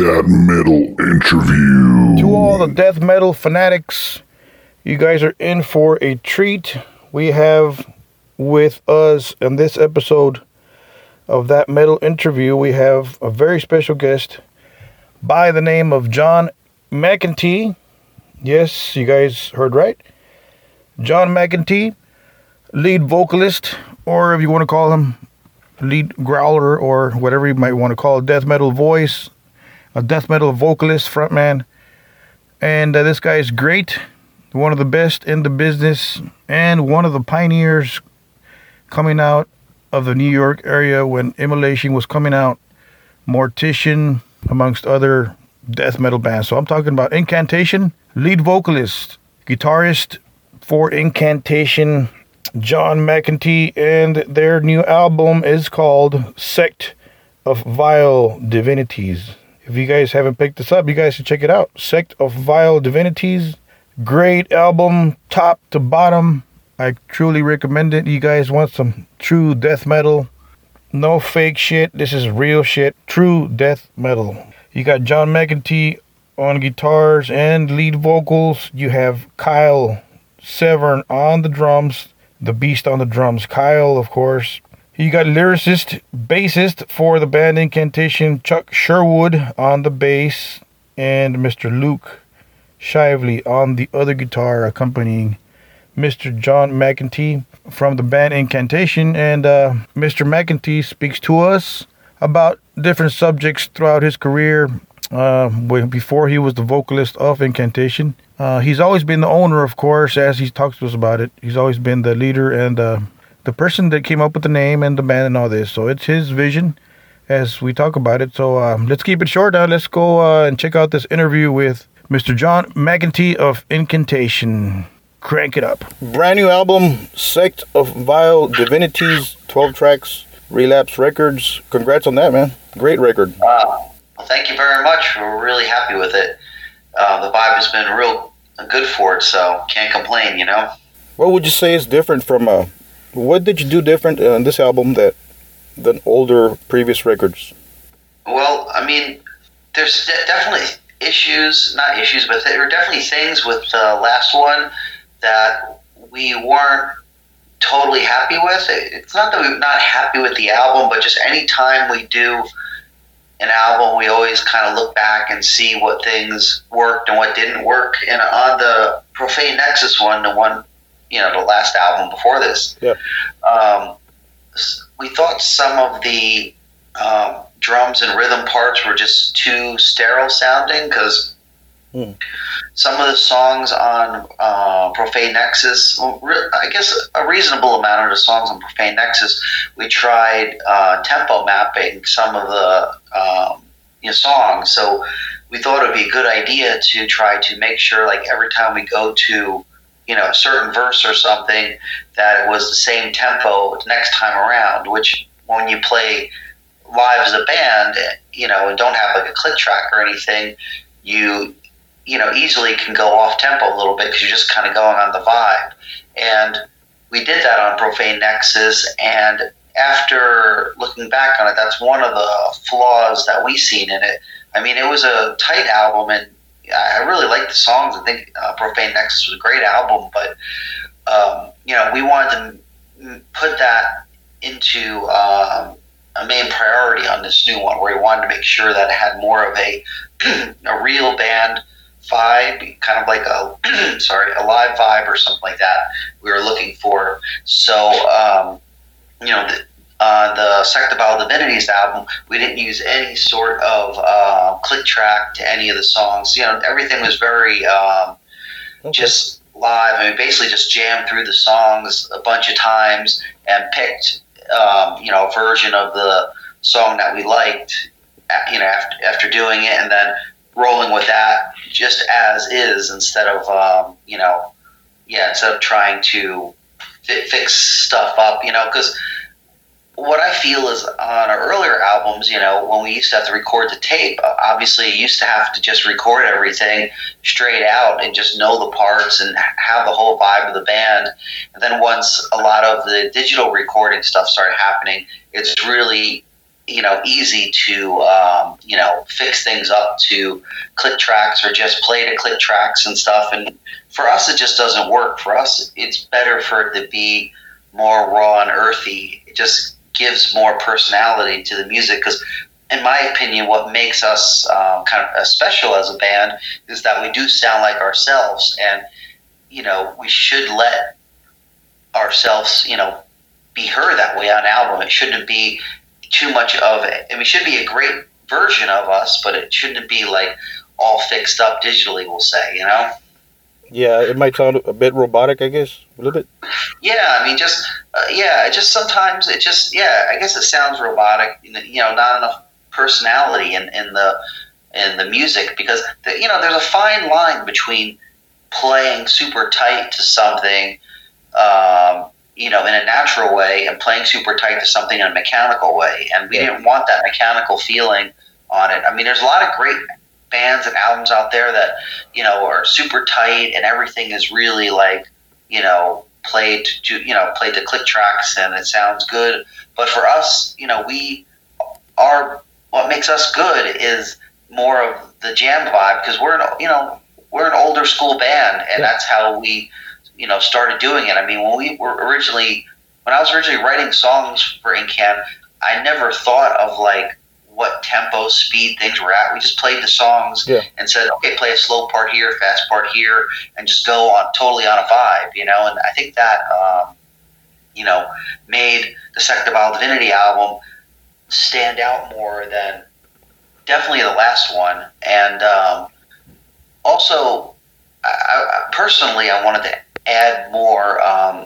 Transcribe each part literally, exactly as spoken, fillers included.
Death Metal Interview. To all the death metal fanatics, you guys are in for a treat. We have with us in this episode of That Metal Interview, we have a very special guest by the name of John McEntee. Yes, you guys heard right. John McEntee, lead vocalist, or if you want to call him lead growler, or whatever you might want to call it, death metal voice, a death metal vocalist, frontman. And uh, this guy is great, one of the best in the business, and one of the pioneers coming out of the New York area when Immolation was coming out, Mortician, amongst other death metal bands. So I'm talking about Incantation, lead vocalist, guitarist for Incantation, John McEntee, and their new album is called Sect of Vile Divinities. If you guys haven't picked this up, you guys should check it out. Sect of Vile Divinities. Great album, top to bottom. I truly recommend it. You guys want some true death metal. No fake shit. This is real shit. True death metal. You got John McEntee on guitars and lead vocals. You have Kyle Severn on the drums. The beast on the drums. Kyle, of course. You got lyricist, bassist for the band Incantation, Chuck Sherwood on the bass, and Mister Luke Shively on the other guitar, accompanying Mister John McEntee from the band Incantation. And uh, Mister McEntee speaks to us about different subjects throughout his career. Uh, before he was the vocalist of Incantation, uh, he's always been the owner, of course, as he talks to us about it. He's always been the leader and uh, the person that came up with the name and the band and all this. So it's his vision as we talk about it. So um, let's keep it short now. Let's go uh, and check out this interview with Mister John McEntee of Incantation. Crank it up. Brand new album, Sect of Vile Divinities, twelve tracks, Relapse Records. Congrats on that, man. Great record. Wow. Well, thank you very much. We're really happy with it. Uh, the vibe has been real good for it, so can't complain, you know? What would you say is different from, uh, what did you do different on this album that than older previous records? Well, I mean, there's de- definitely issues, not issues, but there were definitely things with the last one that we weren't totally happy with. It's not that we're not happy with the album, but just any time we do an album, we always kind of look back and see what things worked and what didn't work. And on the Profane Nexus one, the one, you know, the last album before this, yeah. um, we thought some of the um, drums and rhythm parts were just too sterile sounding, because mm. some of the songs on uh, Profane Nexus, well, re- I guess a reasonable amount of the songs on Profane Nexus, we tried uh, tempo mapping some of the um, you know, songs. So we thought it would be a good idea to try to make sure, like, every time we go to, you know, a certain verse or something, that it was the same tempo the next time around, which when you play live as a band, you know, and don't have like a click track or anything, you you know, easily can go off tempo a little bit because you're just kind of going on the vibe. And we did that on Profane Nexus, and after looking back on it, that's one of the flaws that we seen in it. I mean, it was a tight album, and I really liked the songs. I think uh, Profane Nexus was a great album, but um, you know, we wanted to put that into um, a main priority on this new one, where we wanted to make sure that it had more of a a real band vibe, kind of like a sorry, a live vibe or something like that we were looking for. So, um, you know, the, uh, the Sect of Vile Divinities album, we didn't use any sort of uh, click track to any of the songs. You know, everything was very um, okay. just live. I mean, basically just jammed through the songs a bunch of times and picked, um, you know, a version of the song that we liked, you know, after, after doing it, and then rolling with that just as is, instead of, um, you know, yeah, instead of trying to fi- fix stuff up, you know, because what I feel is on our earlier albums, you know, when we used to have to record the tape, obviously you used to have to just record everything straight out and just know the parts and have the whole vibe of the band. And then once a lot of the digital recording stuff started happening, it's really you know, easy to, um, you know, fix things up to click tracks or just play to click tracks and stuff. And for us, it just doesn't work. For us, it's better for it to be more raw and earthy. It just gives more personality to the music because, in my opinion, what makes us um, kind of special as a band is that we do sound like ourselves. And, you know, we should let ourselves, you know, be heard that way on album. It shouldn't be too much of it. I mean, it should be a great version of us, but it shouldn't be like all fixed up digitally, we'll say, you know? Yeah, it might sound a bit robotic, I guess, a little bit. Yeah, I mean, just, uh, yeah, it just sometimes it just, yeah, I guess it sounds robotic, you know, not enough personality in, in the in the music because, the, you know, there's a fine line between playing super tight to something, um, you know, in a natural way and playing super tight to something in a mechanical way. And we yeah. didn't want that mechanical feeling on it. I mean, there's a lot of great bands and albums out there that, you know, are super tight and everything is really like, you know, played to, you know, played to click tracks and it sounds good. But for us, you know, we are, what makes us good is more of the jam vibe because we're, an, you know, we're an older school band and yeah. that's how we, you know, started doing it. I mean, when we were originally, when I was originally writing songs for Incan, I never thought of like what tempo, speed things were at. We just played the songs yeah. and said, okay, play a slow part here, fast part here, and just go on totally on a vibe, you know. And I think that, um, you know, made the Sect of Vile Divinity album stand out more than definitely the last one. And um, also, I, I, personally, I wanted to add more um,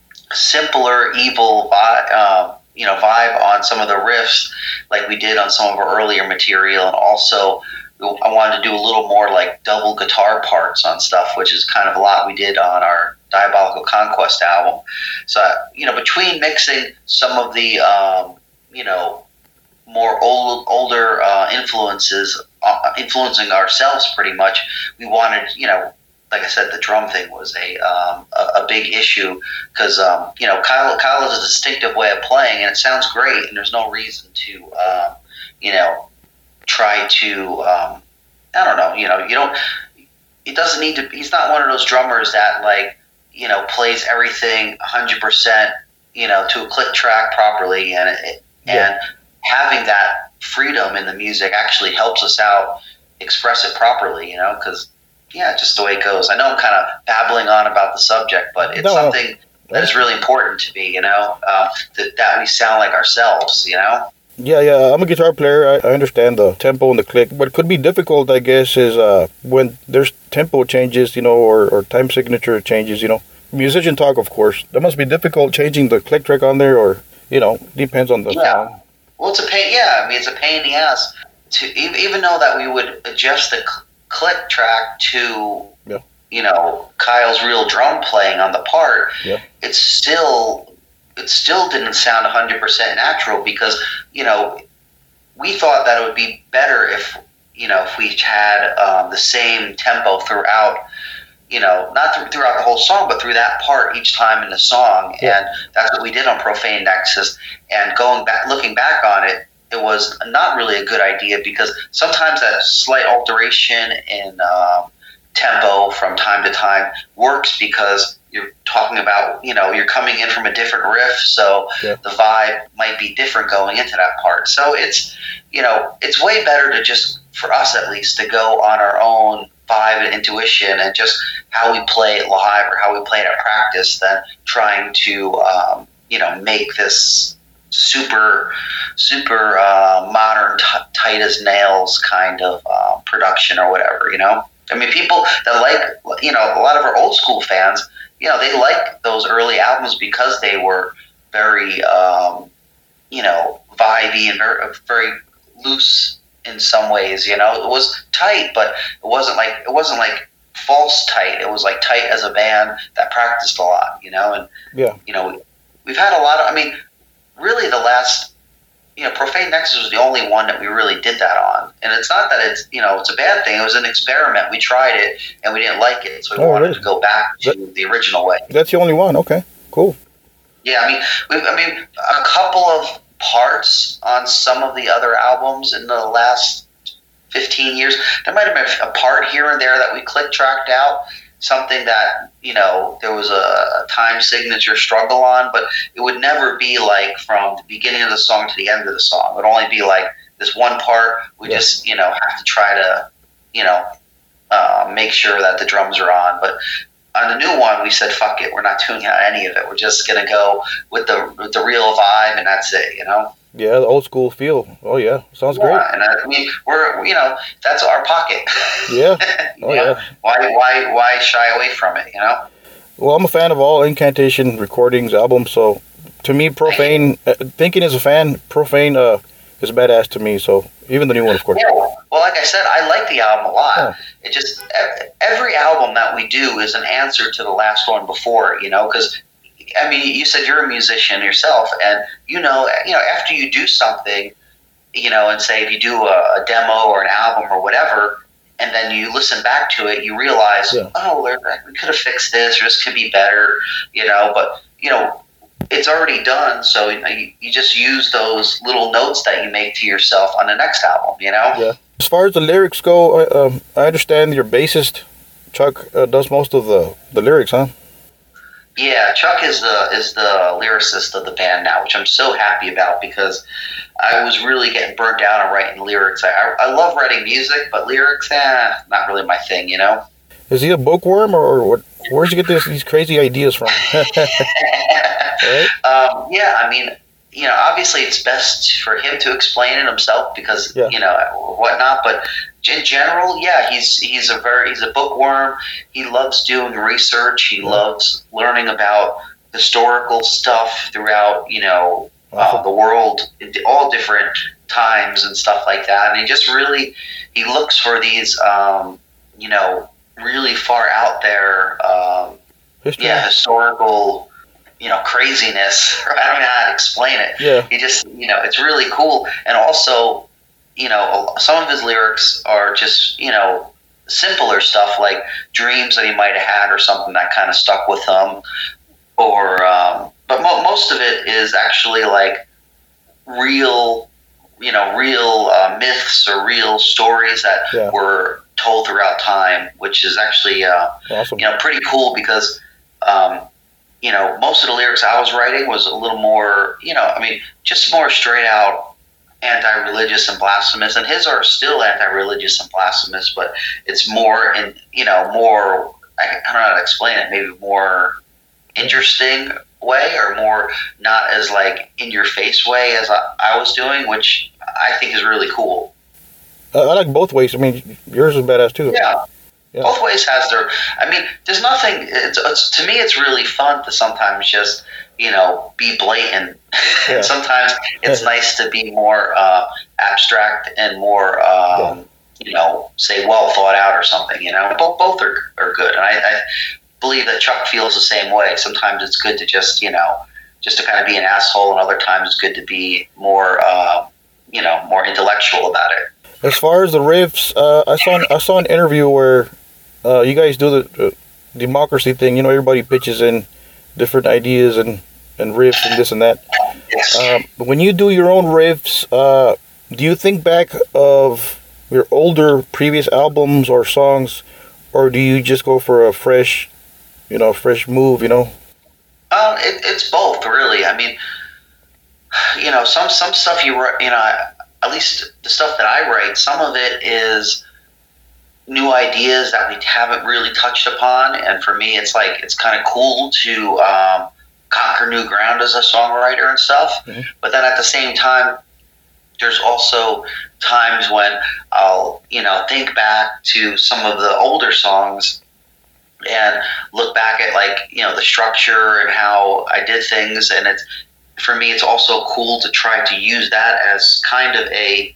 simpler, evil vibe, uh, you know, vibe on some of the riffs, like we did on some of our earlier material, and also I wanted to do a little more like double guitar parts on stuff, which is kind of a lot we did on our Diabolical Conquest album. So, you know, between mixing some of the, um, you know, more old, older uh, influences, uh, influencing ourselves pretty much, we wanted, you know, like I said, the drum thing was a um, a, a big issue because, um, you know, Kyle, Kyle has a distinctive way of playing and it sounds great and there's no reason to, uh, you know, try to, um, I don't know, you know, you don't, it doesn't need to, he's not one of those drummers that like, you know, plays everything one hundred percent, you know, to a click track properly and, it, yeah. and having that freedom in the music actually helps us out express it properly, you know, because, yeah, just the way it goes. I know I'm kind of babbling on about the subject, but it's no, something that is really important to me, you know, uh, that, that we sound like ourselves, you know? Yeah, yeah, I'm a guitar player. I, I understand the tempo and the click. What could be difficult, I guess, is uh, when there's tempo changes, you know, or, or time signature changes, you know. Musician talk, of course. That must be difficult changing the click track on there, or, you know, depends on the yeah. sound. Well, it's a pain, yeah, I mean, it's a pain in the ass. To, even though that we would adjust the cl- click track to, yeah. you know, Kyle's real drum playing on the part, yeah. it's still, it still didn't sound one hundred percent natural because, you know, we thought that it would be better if, you know, if we had um, the same tempo throughout, you know, not th- throughout the whole song, but through that part each time in the song. Yeah. And that's what we did on Profane Nexus. And going back, looking back on it, it was not really a good idea because sometimes that slight alteration in um, tempo from time to time works because you're talking about, you know, you're coming in from a different riff, so yeah. the vibe might be different going into that part. So it's, you know, it's way better to just, for us at least, to go on our own vibe and intuition and just how we play it live or how we play it at practice than trying to, um, you know, make this super super uh, modern t- tight as nails kind of uh, production or whatever, you know. I mean, people that like, you know, a lot of our old school fans, you know, they like those early albums because they were very um, you know, vibey and very, very loose in some ways, you know. It was tight, but it wasn't like it wasn't like false tight. It was like tight as a band that practiced a lot, you know. And yeah, you know, we've had a lot of, I mean, really the last, you know, Profane Nexus was the only one that we really did that on. And it's not that it's, you know, it's a bad thing. It was an experiment. We tried it and we didn't like it. So we oh, wanted really? to go back to that, the original way. That's the only one. Okay, cool. Yeah, I mean, we, I mean, a couple of parts on some of the other albums in the last fifteen years. There might have been a part here and there that we click tracked out, something that, you know, there was a, a time signature struggle on, but it would never be like from the beginning of the song to the end of the song. It would only be like this one part. We yeah. just, you know, have to try to, you know, uh, make sure that the drums are on. But on the new one, we said, fuck it. We're not tuning out any of it. We're just going to go with the with the real vibe, and that's it, you know? Yeah, the old school feel. Oh, yeah. Sounds yeah, great. And I mean, we're, you know, that's our pocket. Yeah. Oh, yeah. yeah. Why, why, why shy away from it, you know? Well, I'm a fan of all Incantation recordings, albums, so to me, Profane, uh, thinking as a fan, Profane uh, is badass to me, so even the new one, of course. Yeah, well, like I said, I like the album a lot. Yeah. It just, every album that we do is an answer to the last one before, you know, because I mean, you said you're a musician yourself, and you know, you know, after you do something, you know, and say if you do a, a demo or an album or whatever, and then you listen back to it, you realize, yeah. oh, we could have fixed this, or this could be better, you know. But you know, it's already done, so you, know, you, you just use those little notes that you make to yourself on the next album, you know. Yeah. As far as the lyrics go, I, um, I understand your bassist Chuck uh, does most of the, the lyrics, huh? Yeah, Chuck is the is the lyricist of the band now, which I'm so happy about because I was really getting burnt out on writing lyrics. I, I love writing music, but lyrics, eh, not really my thing, you know? Is he a bookworm, or, or what? Where'd you get this, these crazy ideas from? Right? um, yeah, I mean, you know, obviously it's best for him to explain it himself because, yeah. you know, whatnot, but in general, yeah, he's he's a very he's a bookworm. He loves doing research. He yeah. loves learning about historical stuff throughout, you know, awesome. uh, the world, all different times and stuff like that. And he just really he looks for these, um, you know, really far out there, um, yeah, historical, you know, craziness. I don't know how to explain it. Yeah, he just, you know, it's really cool, and also. You know, some of his lyrics are just, you know, simpler stuff like dreams that he might have had or something that kind of stuck with him. Or, um, but mo- most of it is actually like real, you know, real uh, myths or real stories that yeah. were told throughout time, which is actually, uh, awesome. you know, pretty cool because, um, you know, most of the lyrics I was writing was a little more, you know, I mean, just more straight out anti-religious and blasphemous, and his are still anti-religious and blasphemous, but it's more in, you know, more, I don't know how to explain it, maybe more interesting way, or more not as like in your face way as I, I was doing, which I think is really cool. Uh, I like both ways. I mean, yours is badass too. Yeah. yeah. Both ways has their, I mean, there's nothing, it's, it's to me it's really fun to sometimes just, you know, be blatant. Yeah. And sometimes it's nice to be more uh, abstract and more, um, yeah. you know, say well thought out or something. You know, both both are are good, and I, I believe that Chuck feels the same way. Sometimes it's good to just, you know, just to kind of be an asshole, and other times it's good to be more, uh, you know, more intellectual about it. As far as the riffs, uh, I saw an, I saw an interview where uh, you guys do the uh, democracy thing. You know, everybody pitches in different ideas and. and riffs and this and that. Um, when you do your own riffs, uh, do you think back of your older previous albums or songs, or do you just go for a fresh, you know, fresh move, you know? Um, it, it's both, really. I mean, you know, some, some stuff you write, you know, at least the stuff that I write, some of it is new ideas that we haven't really touched upon. And for me, it's like, it's kind of cool to, um, conquer new ground as a songwriter and stuff. Mm-hmm. But then at the same time, there's also times when I'll, you know, think back to some of the older songs and look back at, like, you know, the structure and how I did things. And it's, for me, it's also cool to try to use that as kind of a,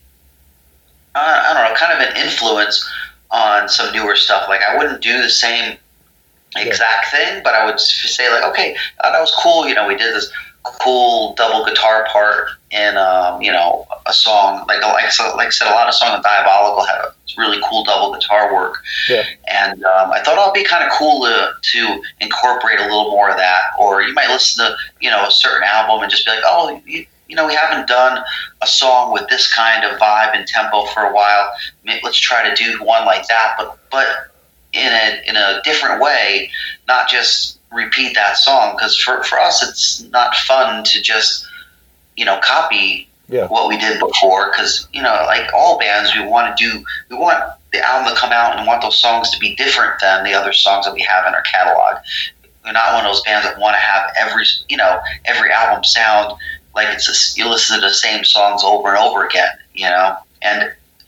I don't know, kind of an influence on some newer stuff. Like, I wouldn't do the same exact thing, but I would say, like, okay, oh, that was cool. You know, we did this cool double guitar part in, um, you know, a song. Like, like, so, like I said, a lot of songs on Diabolical had a really cool double guitar work. Yeah. And um, I thought, oh, it'd be kind of cool to, to incorporate a little more of that. Or you might listen to, you know, a certain album and just be like, oh, you, you you know, we haven't done a song with this kind of vibe and tempo for a while. Let's try to do one like that, but but in a in a different way, not just repeat that song. Because for for us, it's not fun to just, you know, copy yeah. what we did before. Because, you know, like all bands, we want to do we want the album to come out and want those songs to be different than the other songs that we have in our catalog. We're not one of those bands that want to have every, you know, every album sound like it's a, you listen to the same songs over and over again, you know. And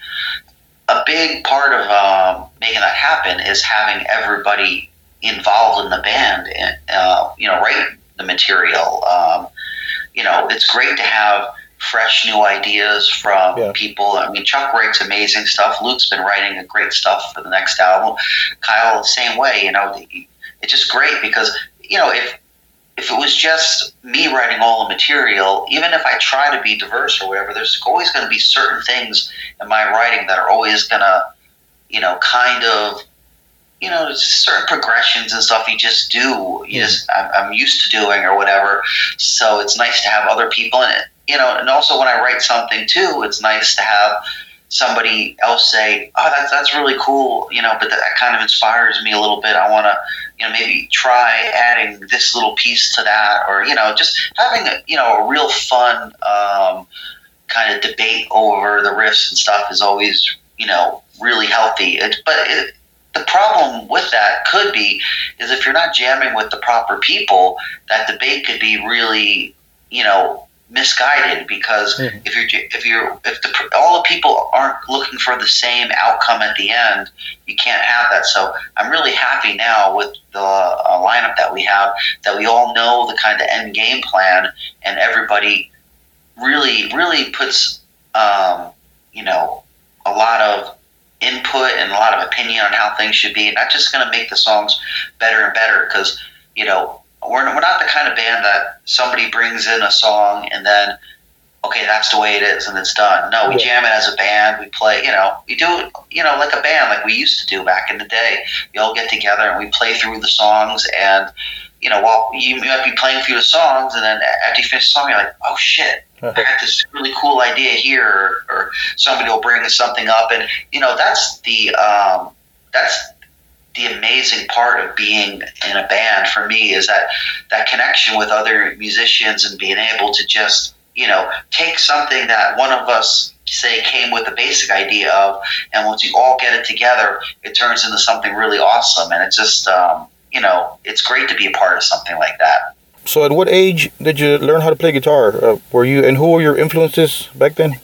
a big part of um, making that happen is having everybody involved in the band and, uh, you know, write the material. Um, you know, it's great to have fresh new ideas from yeah. people. I mean, Chuck writes amazing stuff. Luke's been writing great stuff for the next album. Kyle, the same way, you know. The, It's just great because, you know, if if it was just me writing all the material, even if I try to be diverse or whatever, there's always going to be certain things in my writing that are always going to, you know, kind of, you know, certain progressions and stuff you just do. You just I'm, I'm used to doing or whatever. So it's nice to have other people in it, you know. And also when I write something too, it's nice to have somebody else say, "Oh, that's that's really cool," you know. But that kind of inspires me a little bit. I want to, you know, maybe try adding this little piece to that, or, you know, just having a, you know, a real fun um, kind of debate over the riffs and stuff is always, you know, really healthy. It, but it, the problem with that could be is if you're not jamming with the proper people, that debate could be really, you know, misguided, because mm-hmm. if you're if you're if the all the people aren't looking for the same outcome at the end, you can't have that. So I'm really happy now with the uh, lineup that we have, that we all know the kind of end game plan, and everybody really really puts um, you know, a lot of input and a lot of opinion on how things should be, and that's just going to make the songs better and better. Because, you know, We're, we're not the kind of band that somebody brings in a song and then, okay, that's the way it is and it's done. No, we yeah. jam it as a band. We play, you know, we do it, you know, like a band, like we used to do back in the day. We all get together and we play through the songs, and, you know, while you might be playing through the songs, and then after you finish the song, you're like, oh shit, I got this really cool idea here, or, or somebody will bring something up. And, you know, that's the, um, that's, the amazing part of being in a band for me, is that that connection with other musicians and being able to just, you know, take something that one of us, say, came with a basic idea of, and once you all get it together, it turns into something really awesome. And it's just, um, you know, it's great to be a part of something like that. So at what age did you learn how to play guitar? Uh, were you, and who were your influences back then?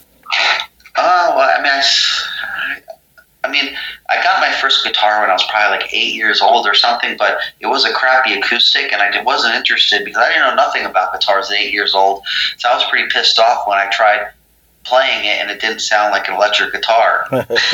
Oh, well, I mean, I, I mean, I got my first guitar when I was probably like eight years old or something, but it was a crappy acoustic, and I wasn't interested because I didn't know nothing about guitars at eight years old. So I was pretty pissed off when I tried playing it and it didn't sound like an electric guitar.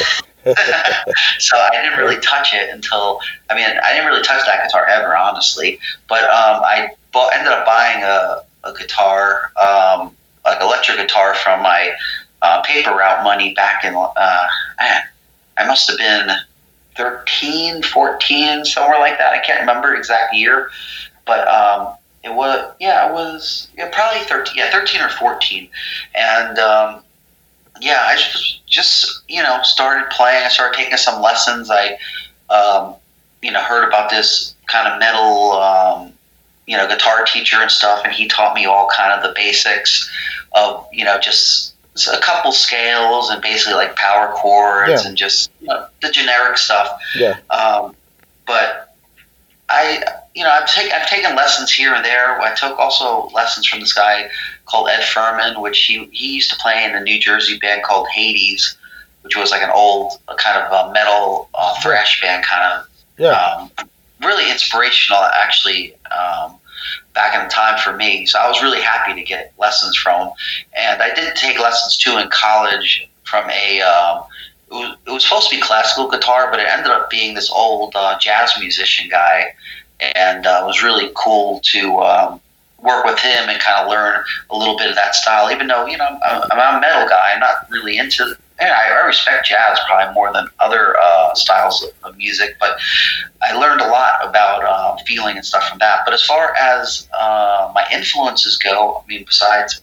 So I didn't really touch it until, I mean, I didn't really touch that guitar ever, honestly. But um, I bought, ended up buying a, a guitar, um, like electric guitar from my uh, paper route money back in, uh, man, I must have been thirteen, fourteen, somewhere like that. I can't remember exact year, but um, it was, yeah, it was yeah, probably thirteen, yeah, thirteen or fourteen. And um, yeah, I just, just, you know, started playing. I started taking some lessons. I, um, you know, heard about this kind of metal, um, you know, guitar teacher and stuff, and he taught me all kind of the basics of, you know, just a couple scales and basically like power chords yeah. and just, you know, the generic stuff. Yeah. Um, but I, you know, I've taken I've taken lessons here and there. I took also lessons from this guy called Ed Furman, which he he used to play in a New Jersey band called Hades, which was like an old kind of a metal uh, thrash band, kind of yeah. um, really inspirational, actually. Um, back in the time for me. So I was really happy to get lessons from him. And I did take lessons too in college from a, um, it, was, it was supposed to be classical guitar, but it ended up being this old uh, jazz musician guy. And uh, it was really cool to um, work with him and kind of learn a little bit of that style, even though, you know, I'm, I'm a metal guy. I'm not really into, and I, I respect jazz probably more than other uh, styles of, of music, but I learned a lot about uh, feeling and stuff from that. But as far as uh, my influences go, I mean, besides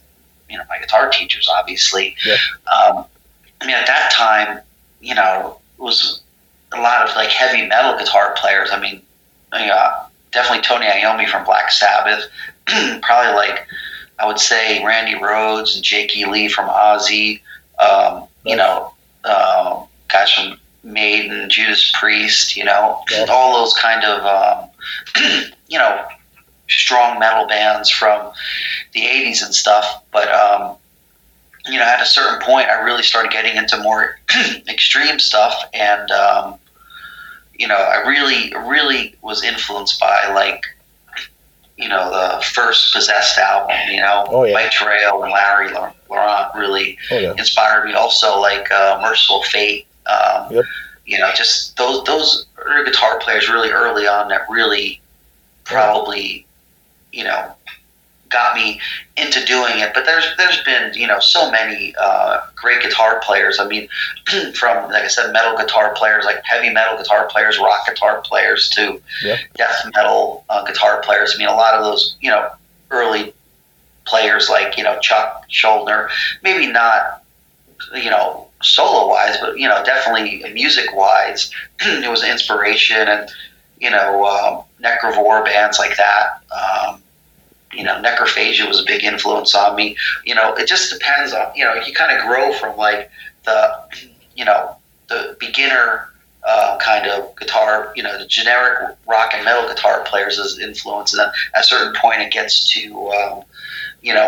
you know, my guitar teachers, obviously. Yeah. Um, I mean, at that time, you know, it was a lot of like heavy metal guitar players. I mean, uh, definitely Tony Iommi from Black Sabbath, probably like, I would say Randy Rhoads and Jake E. Lee from Ozzy, um, nice. you know, uh, guys from Maiden, Judas Priest, you know, yeah. all those kind of, um, you know, strong metal bands from the eighties and stuff. But, um, you know, at a certain point, I really started getting into more extreme stuff. And, um, you know, I really, really was influenced by, like, you know, the first Possessed album, you know, oh, yeah. Mike Terrell and Larry Laurent really oh, yeah. inspired me. Also, like uh, Merciful Fate, um, yep. you know, just those those guitar players really early on that really probably, you know, got me into doing it. But there's there's been, you know, so many uh, great guitar players. I mean, from, like I said, metal guitar players, like heavy metal guitar players, rock guitar players, to yeah. death metal uh, guitar players. I mean, a lot of those, you know, early players like, you know, Chuck Schuldiner, maybe not, you know, solo-wise, but, you know, definitely music-wise, it was an inspiration. And, you know, um, Necrovore, bands like that, um, you know, Necrophagia was a big influence on me. You know, it just depends on, you know, you kind of grow from like the, you know, the beginner uh, kind of guitar, you know, the generic rock and metal guitar players as influence. And then at a certain point it gets to, um, you know,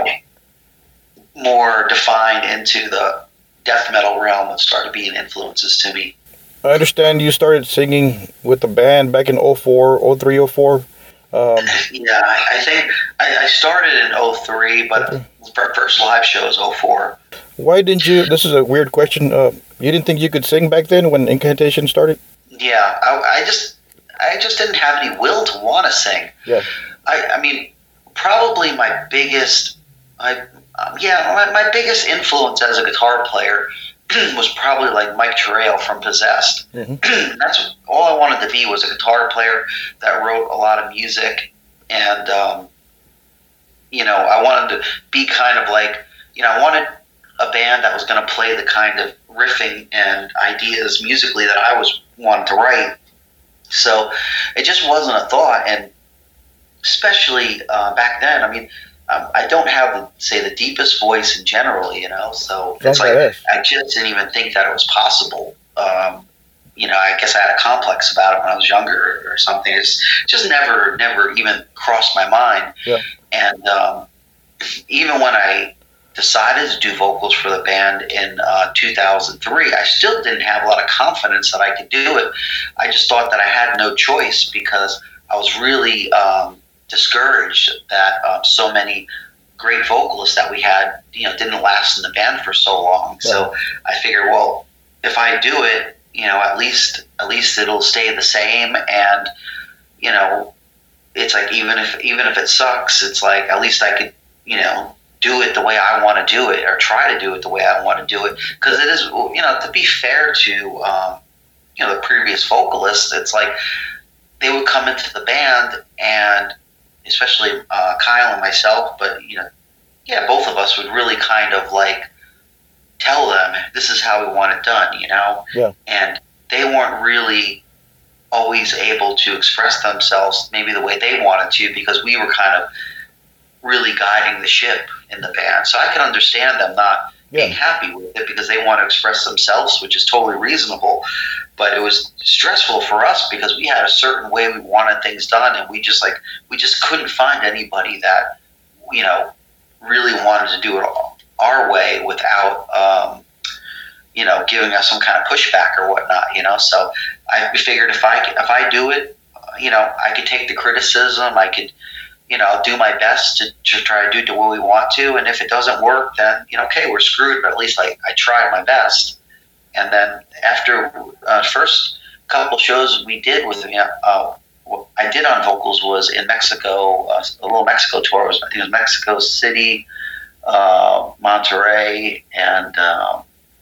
more defined into the death metal realm and started being influences to me. I understand you started singing with the band back in oh four, oh three, oh four. Um, yeah, I, I think I, I started in oh three, but okay. our first live show was oh four. Why didn't you, this is a weird question, uh, you didn't think you could sing back then when Incantation started? Yeah, I, I just I just didn't have any will to want to sing. Yeah. I, I mean, probably my biggest, I, um, yeah, my, my biggest influence as a guitar player was probably like Mike Terrell from Possessed. Mm-hmm. That's all I wanted to be, was a guitar player that wrote a lot of music. And, um, you know, I wanted to be kind of like, you know, I wanted a band that was going to play the kind of riffing and ideas musically that I was wanting to write. So it just wasn't a thought. And especially uh, back then, I mean, Um, I don't have, say, the deepest voice in general, you know, so it's like I just didn't even think that it was possible. Um, you know, I guess I had a complex about it when I was younger or something. It just, just never, never even crossed my mind. Yeah. And um, even when I decided to do vocals for the band in uh, two thousand three, I still didn't have a lot of confidence that I could do it. I just thought that I had no choice, because I was really um, discouraged that um, so many great vocalists that we had, you know, didn't last in the band for so long. Yeah. So I figured, well, if I do it, you know, at least at least it'll stay the same. And, you know, it's like, even if even if it sucks, it's like at least I could, you know, do it the way I want to do it, or try to do it the way I want to do it. Because it is, you know, to be fair to, um, you know, the previous vocalists, it's like they would come into the band, and especially uh, Kyle and myself, but, you know, yeah, both of us would really kind of like tell them, this is how we want it done, you know? Yeah. And they weren't really always able to express themselves maybe the way they wanted to, because we were kind of really guiding the ship in the band. So I can understand them not yeah. being happy with it, because they want to express themselves, which is totally reasonable. But it was stressful for us, because we had a certain way we wanted things done, and we just like we just couldn't find anybody that, you know, really wanted to do it our way without, um, you know, giving us some kind of pushback or whatnot, you know. So I figured if I if I do it, you know, I could take the criticism. I could, you know, do my best to, to try to do it the way we want to. And if it doesn't work, then, you know, okay, we're screwed. But at least I, I tried my best. And then after uh, first couple shows we did with them, uh, what I did on vocals was in Mexico, uh, a little Mexico tour. It was, I think it was Mexico City, uh, Monterrey, and uh,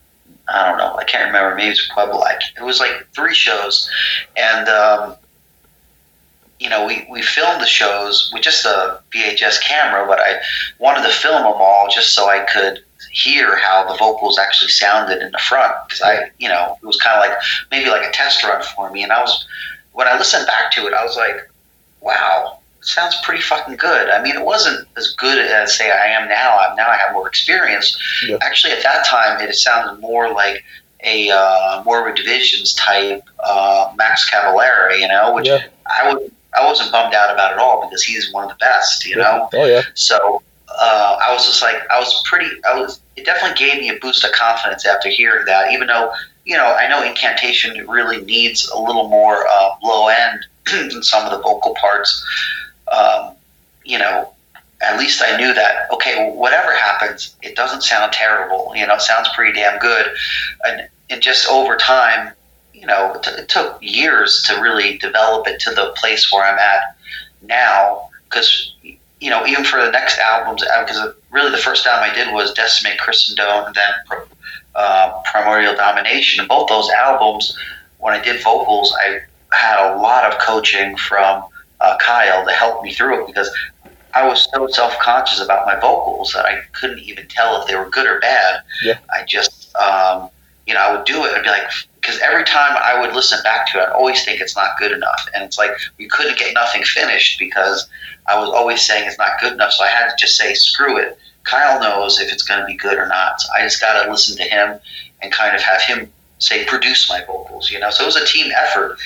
I don't know, I can't remember, maybe it was Puebla. It was like three shows. And, um, you know, we, we filmed the shows with just a V H S camera, but I wanted to film them all just so I could hear how the vocals actually sounded in the front. Because I, you know, it was kind of like maybe like a test run for me. And I was, when I listened back to it, I was like, wow, it sounds pretty fucking good. I mean, it wasn't as good as, say, I am now. I'm, now I have more experience. Yeah. Actually, at that time, it sounded more like a uh, more of a Divisions type uh, Max Cavalera, you know, which yeah. I would I wasn't bummed out about at all because he's one of the best, you know. Oh yeah. So uh, I was just like, I was pretty. I was. It definitely gave me a boost of confidence after hearing that. Even though, you know, I know Incantation really needs a little more uh, low end in some of the vocal parts. Um, you know, at least I knew that, okay, whatever happens, it doesn't sound terrible. You know, it sounds pretty damn good. And, and just over time, you know, it, t- it took years to really develop it to the place where I'm at now. Because, you know, even for the next albums, because really the first album I did was Decimate Christendom and then uh, Primordial Domination. And both those albums, when I did vocals, I had a lot of coaching from uh, Kyle to help me through it because I was so self-conscious about my vocals that I couldn't even tell if they were good or bad. Yeah. I just, um, you know, I would do it and be like, because every time I would listen back to it, I'd always think it's not good enough. And it's like we couldn't get nothing finished because I was always saying it's not good enough. So I had to just say, screw it. Kyle knows if it's going to be good or not. So I just got to listen to him and kind of have him, say, produce my vocals, you know. So it was a team effort.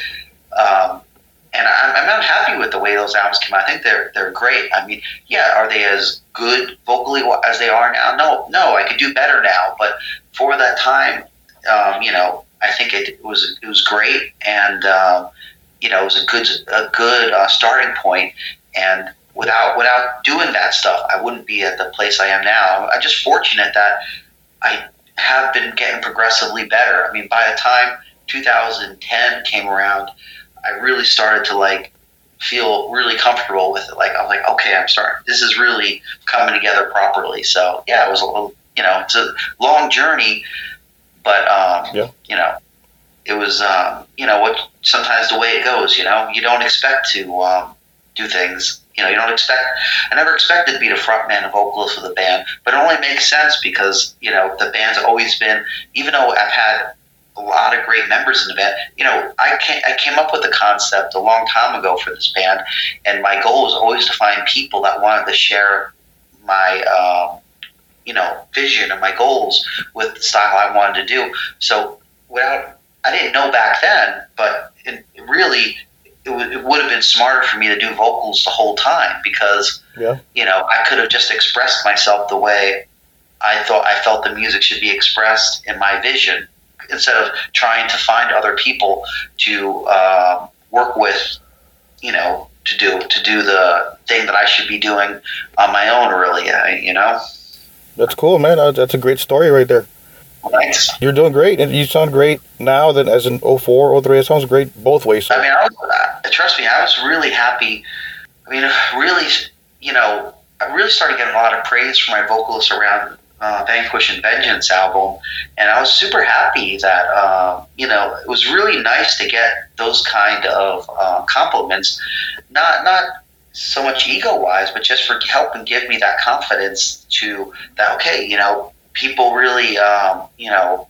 Um, And I'm, I'm not happy with the way those albums came out. I think they're they're great. I mean, yeah, are they as good vocally as they are now? No, no, I could do better now. But for that time, um, you know, I think it was it was great, and uh, you know, it was a good a good uh, starting point. And without without doing that stuff, I wouldn't be at the place I am now. I'm just fortunate that I have been getting progressively better. I mean, by the time two thousand ten came around, I really started to like feel really comfortable with it. Like I was like, okay, I'm starting. This is really coming together properly. So yeah, it was a little, you know, it's a long journey, but um, yeah. you know, it was, um, you know, what sometimes the way it goes. You know, you don't expect to um, do things. You know, you don't expect. I never expected to be the frontman and vocalist of the band, but it only makes sense because you know the band's always been. Even though I've had a lot of great members in the band. You know, I came, I came up with the concept a long time ago for this band, and my goal was always to find people that wanted to share my, um, you know, vision and my goals with the style I wanted to do. So, without, I didn't know back then, but it, it really, it, w- it would have been smarter for me to do vocals the whole time because, yeah. you know, I could have just expressed myself the way I thought I felt the music should be expressed in my vision, instead of trying to find other people to uh, work with, you know, to do to do the thing that I should be doing on my own, really, you know? That's cool, man. That's a great story right there. Thanks. You're doing great, and you sound great now than as in oh four, oh three. It sounds great both ways. So. I mean, I was, uh, trust me, I was really happy. I mean, really, you know, I really started getting a lot of praise from my vocalists around Uh, Vanquish and Vengeance album, and I was super happy that uh, you know it was really nice to get those kind of uh, compliments, not not so much ego wise, but just for helping give me that confidence to that okay, you know, people really um, you know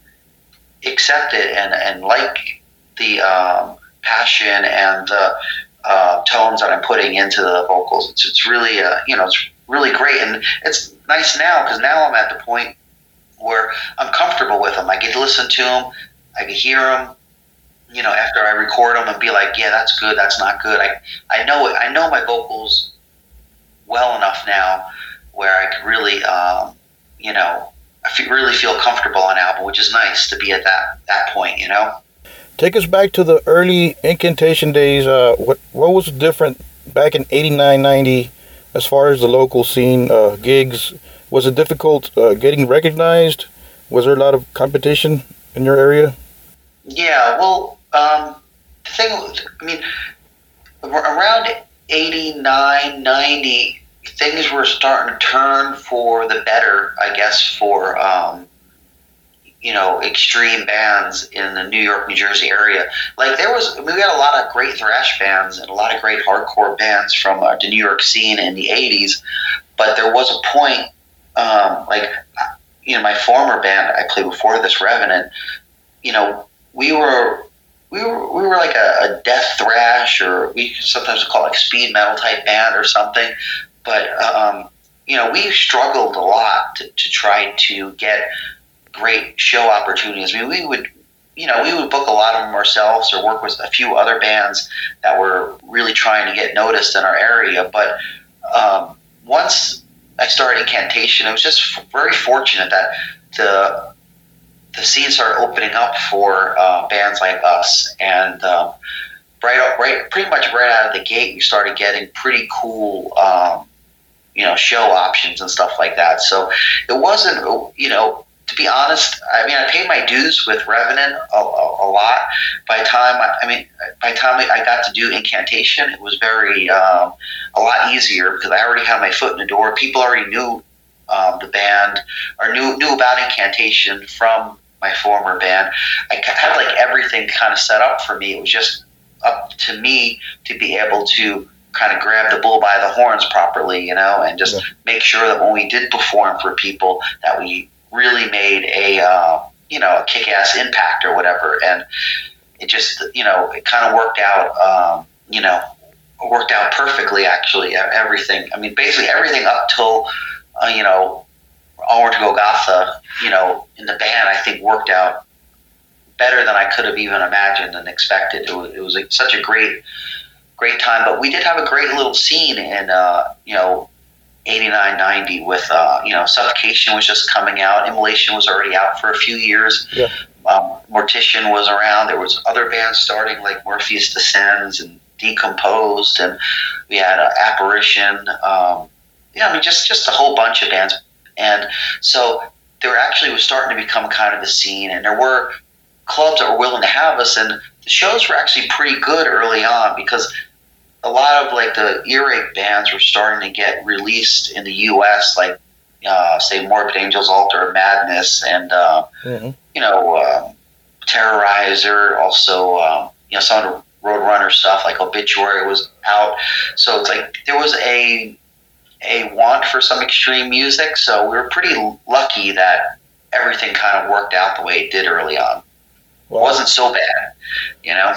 accept it and and like the um, passion and the uh, tones that I'm putting into the vocals. It's it's really uh, you know it's really great, and it's nice now because now I'm at the point where I'm comfortable with them. I get to listen to them, I can hear them, you know, after I record them and be like, yeah, that's good, that's not good. I I know it. I know my vocals well enough now where I can really, um, you know, I feel, really feel comfortable on an album, which is nice to be at that that point, you know. Take us back to the early Incantation days. Uh, what what was different back in eighty-nine, ninety? As far as the local scene, uh, gigs, was it difficult uh, getting recognized? Was there a lot of competition in your area? Yeah, well, um, the thing, I mean, around eighty-nine, ninety, things were starting to turn for the better, I guess, for, um, you know, extreme bands in the New York, New Jersey area. Like there was, I mean, we had a lot of great thrash bands and a lot of great hardcore bands from uh, the New York scene in the eighties. But there was a point, um, like, you know, my former band I played before this, Revenant, you know, we were, we were, we were like a, a death thrash, or we sometimes call it like speed metal type band or something. But, um, you know, we struggled a lot to, to try to get great show opportunities. I mean, we would, you know, we would book a lot of them ourselves or work with a few other bands that were really trying to get noticed in our area. But um, once I started Incantation, it was just very fortunate that the the scene started opening up for uh, bands like us, and um, right, right, pretty much right out of the gate, we started getting pretty cool, um, you know, show options and stuff like that. So it wasn't, you know. To be honest, I mean, I paid my dues with Revenant a, a, a lot. By the time, I, I mean, by the time I got to do Incantation, it was very um, a lot easier because I already had my foot in the door. People already knew um, the band or knew knew about Incantation from my former band. I had like everything kind of set up for me. It was just up to me to be able to kind of grab the bull by the horns properly, you know, and just yeah. make sure that when we did perform for people that we really made a uh, you know a kick-ass impact or whatever, and it just you know it kind of worked out um, you know worked out perfectly actually. Everything, I mean, basically everything up till uh, you know Onward to Golgotha, you know, in the band, I think worked out better than I could have even imagined and expected. It was, it was like such a great great time, but we did have a great little scene in uh, you know. eighty-nine, ninety with, uh, you know, Suffocation was just coming out. Immolation was already out for a few years. Yeah. Um, Mortician was around. There was other bands starting like Morpheus Descends and Decomposed, and we had uh, Apparition. Um, yeah, I mean, just, just a whole bunch of bands. And so there actually was starting to become kind of a scene, and there were clubs that were willing to have us, and the shows were actually pretty good early on because a lot of like the earache bands were starting to get released in the U S, like uh, say Morbid Angel's Altar of Madness, and uh, mm-hmm. you know uh, Terrorizer. Also, um, you know some of the Roadrunner stuff like Obituary was out. So it's like there was a a want for some extreme music. So we were pretty lucky that everything kind of worked out the way it did early on. Wow. It wasn't so bad, you know.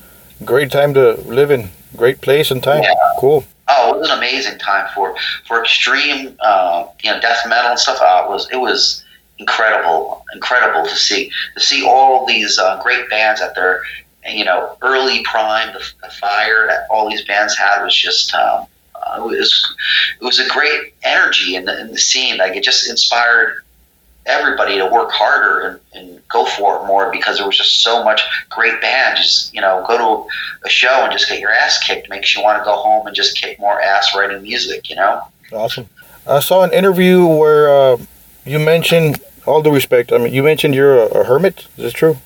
Great time to live in. Great place and time. Yeah. Cool. Oh, it was an amazing time for for extreme, uh, you know, death metal and stuff. Uh, it was it was incredible, incredible to see to see all these uh, great bands at their, you know, early prime. The, the fire that all these bands had was just um, uh, it was it was a great energy in the in the scene. Like it just inspired everybody to work harder and, and go for it more because there was just so much great band. Just, you know, go to a show and just get your ass kicked. Makes you want to go home and just kick more ass writing music, you know? Awesome. I saw an interview where uh, you mentioned, all due respect, I mean, you mentioned you're a, a hermit. Is this true?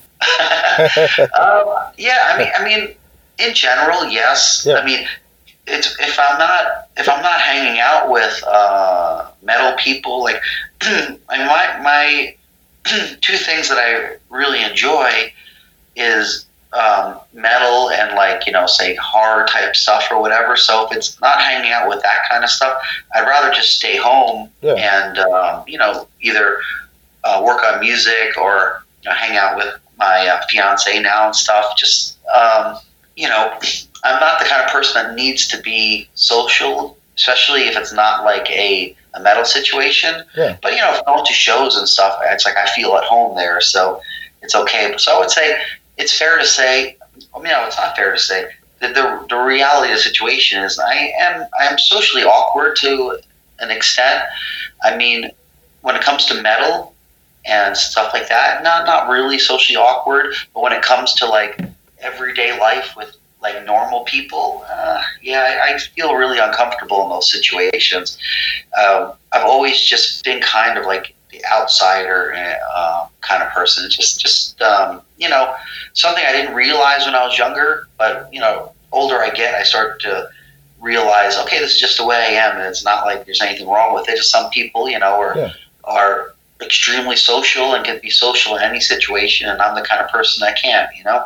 um, yeah, I mean, I mean, in general, yes. Yeah. I mean, it's if I'm not if I'm not hanging out with uh, metal people, like I mean, my my two things that I really enjoy is um, metal and like you know say horror type stuff or whatever. So if it's not hanging out with that kind of stuff, I'd rather just stay home yeah. and um, you know either uh, work on music or you know, hang out with my uh, fiance now and stuff. Just um, you know. I'm not the kind of person that needs to be social, especially if it's not like a, a metal situation. Yeah. But, you know, if going to shows and stuff, it's like I feel at home there, so it's okay. So I would say it's fair to say, I mean, no, it's not fair to say, that the, the reality of the situation is I am I am socially awkward to an extent. I mean, when it comes to metal and stuff like that, not, not really socially awkward, but when it comes to, like, everyday life with like normal people, uh, yeah, I, I feel really uncomfortable in those situations. Um, I've always just been kind of like the outsider uh, kind of person. Just, just um, you know, something I didn't realize when I was younger. But you know, older I get, I start to realize, okay, this is just the way I am, and it's not like there's anything wrong with it. Just some people, you know, are yeah. are extremely social and can be social in any situation, and I'm the kind of person that can, you know?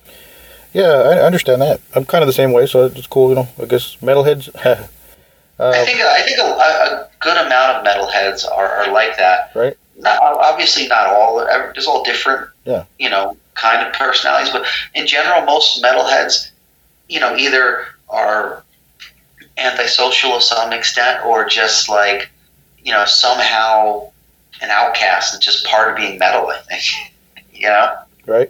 Yeah, I understand that. I'm kind of the same way, so it's cool, you know. I guess metalheads. uh, I think I think a, a good amount of metalheads are, are like that. Right. Not obviously not all. There's all different, yeah. you know, kind of personalities, but in general, most metalheads, you know, either are antisocial to some extent, or just like, you know, somehow an outcast. It's just part of being metal, I think. You know? Right.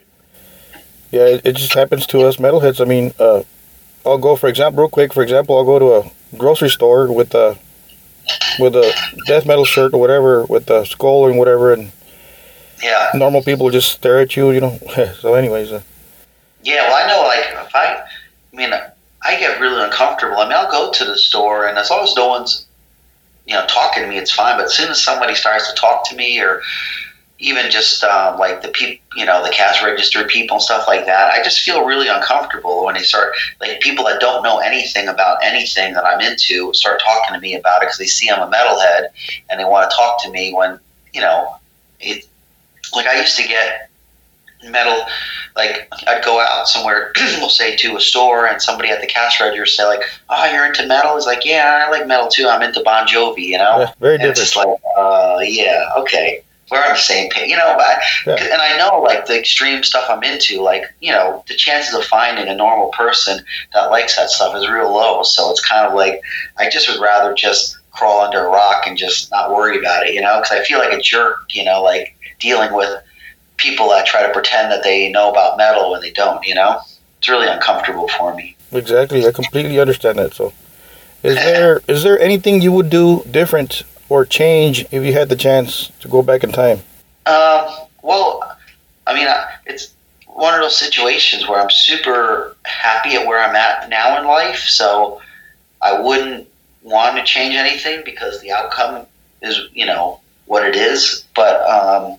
Yeah, it, it just happens to us metalheads. I mean, uh, I'll go, for example, real quick, for example, I'll go to a grocery store with a, with a death metal shirt or whatever, with a skull and whatever, and yeah, normal people just stare at you, you know. So anyways. Uh, yeah, well, I know, like, if I, I mean, I get really uncomfortable. I mean, I'll go to the store, and as long as no one's, you know, talking to me, it's fine. But as soon as somebody starts to talk to me, or even just um, like the people, you know, the cash register people and stuff like that, I just feel really uncomfortable when they start, like, people that don't know anything about anything that I'm into start talking to me about it because they see I'm a metalhead and they want to talk to me when, you know, it, like, I used to get metal, like, I'd go out somewhere, we'll say to a store, and somebody at the cash register say, like, oh, you're into metal? It's like, yeah, I like metal too. I'm into Bon Jovi, you know? Yeah, very and different. It's just like, uh, yeah, okay. We're on the same page, you know, but, yeah. And I know, like, the extreme stuff I'm into, like, you know, the chances of finding a normal person that likes that stuff is real low. So it's kind of like, I just would rather just crawl under a rock and just not worry about it, you know, because I feel like a jerk, you know, like, dealing with people that try to pretend that they know about metal when they don't, you know? It's really uncomfortable for me. Exactly. I completely understand that. So is there is there anything you would do different or change if you had the chance to go back in time? Um, well, I mean, it's one of those situations where I'm super happy at where I'm at now in life, so I wouldn't want to change anything because the outcome is, you know, what it is. But, um,